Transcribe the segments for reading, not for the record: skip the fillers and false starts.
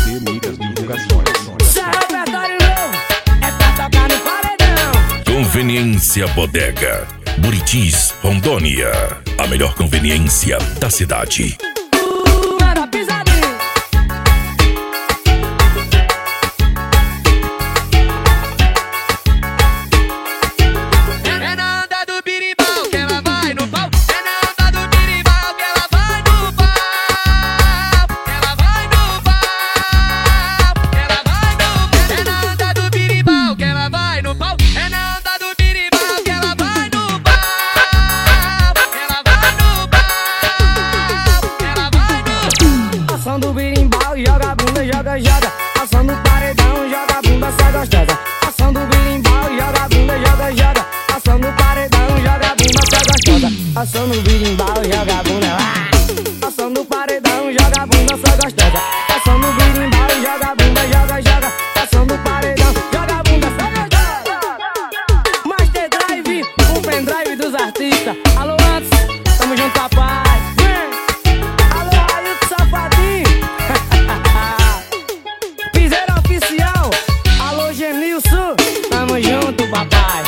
Mídias Divulgações. Isso é repertório novo, é pra tocar no paredão. Conveniência Bodega, Buritis, Rondônia. A melhor conveniência da cidade. Manda pisadinha. É na onda do birimbau que ela vai no pau. É na onda do birimbau que ela vai no pau. Ela vai no pau. Ela vai no pau. É na onda do birimbau que ela vai no pau. É na onda do birimbau que ela vai no pau. Ela vai no pau. Ela vai no pau. Ação do birimbau, joga a bunda, joga, joga. Ação do paredão, joga a bunda, sai gostosa. Ação do birimbau, joga a bunda, joga, joga. Ação do paredão, joga a bunda, sai gostosa. Ação do birimbau, joga a bunda, ação do paredão, joga a bunda, sai gostosa. Ação do birimbau, joga a bunda, joga, joga. Ação do paredão, joga a bunda, sai gostosa. Master Drive, o pendrive dos artistas. Alô, antes, tamo junto, papai. Alô, Ailton Safadinho. Piseira oficial. Alô, Genilson. Tamo junto, papai.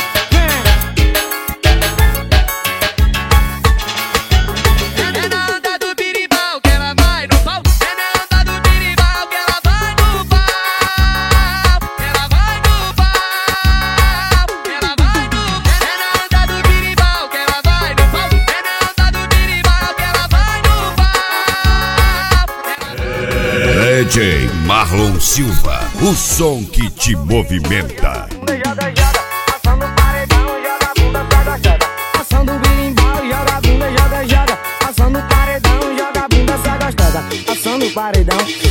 É na onda do birimbau que ela vai no pau. É na onda do birimbau que ela vai no pau. Ela vai no pau. Ela vai no pau. É na onda do birimbau que ela vai no pau. É na onda do birimbau que ela vai no pau. DJ Marlon Silva, o som que te movimenta. Joga, joga. Ação do paredão, joga a bunda, sai gostosa. Ação do birimbau, joga a bunda, joga, joga. Ação do paredão, joga a bunda, sai gostosa. Ação do paredão.